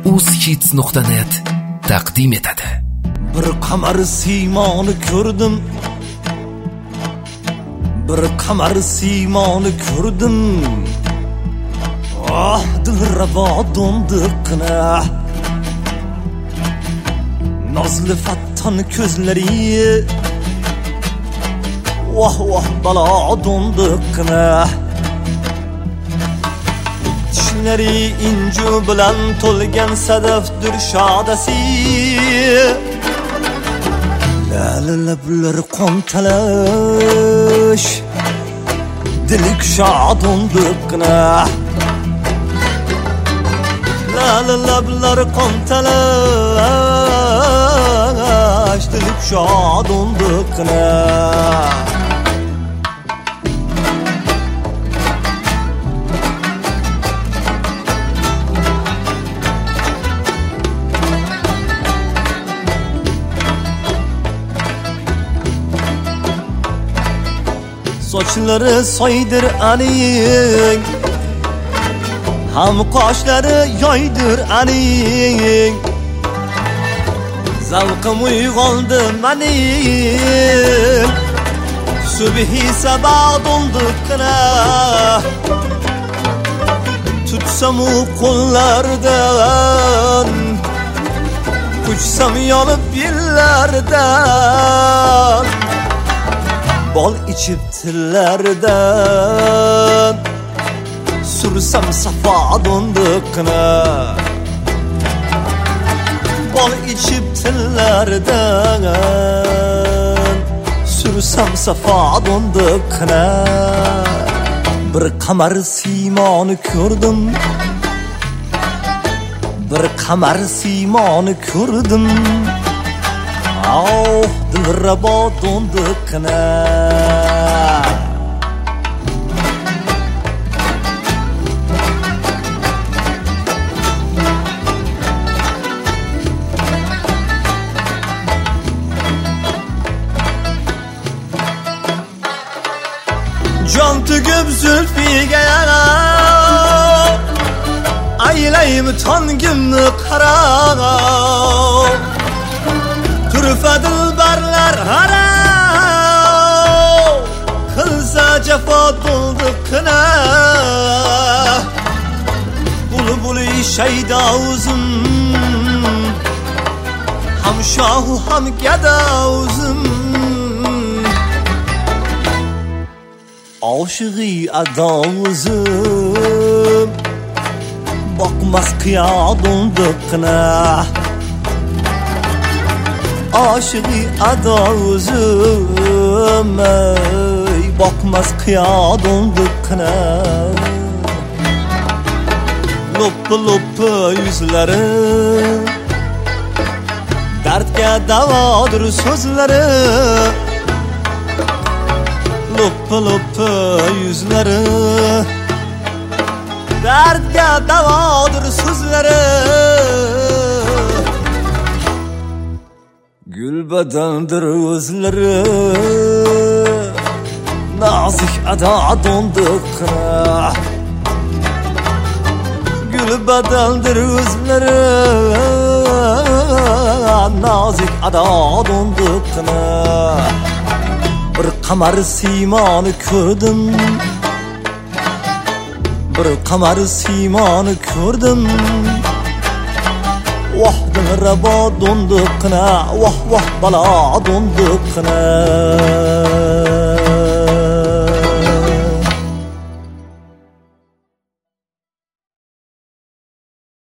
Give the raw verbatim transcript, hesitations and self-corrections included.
uzhits nuqta net taqdim etadi. Bir qamar siymoni ko'rdim, bir qamar siymoni ko'rdim. Ah, dilrabo dondiqna nazlı fattan ko'zlari, vah vah balo dondiqna tishlari inju bilan to'lgan sadafdir shodasi. Lali lablar qontalash dilik shodondiqna, lali lablar qontalash dilik shodondiqna. Sochları soydir aning, ham qoshlari yoydir aning. Zavqim uyg'ondi mening, subhi sabah dondiqna. Tutsam u qo'llardan, quchsam yonib yillardan. Bol içip tillerden sürsem safa dondiqna. Bol içip tillerden sürsem safa dondiqna. Bir qamar siymoni ko'rdim, bir qamar siymoni ko'rdim. Oh, dilrabo dondiqna. Jon tugib zulfiga aylaymi tongimni qarab. Turfa dilbarlar harov qilsa jafo dondiqna. Bulbuli shayda o'zim, ham shohu ham gado o'zim. Oshig'i ado o'zim, boqmas qiyo dondiqna. Aşığı ado o'zim, boqmas qiyo dondiqna. Loppi loppi yuzlari, dardga davodir so'zlari. Loppi loppi yuzlari, dardga davodir so'zlari. Gülbadandır o'zlari, nazik ado dondiqna. Gülbadandır o'zlari, nazik ado dondiqna. Bir qamar siymoni ko'rdim, bir qamar siymoni ko'rdim. Vah dilrabo dondiqna, vah vah balo dondiqna.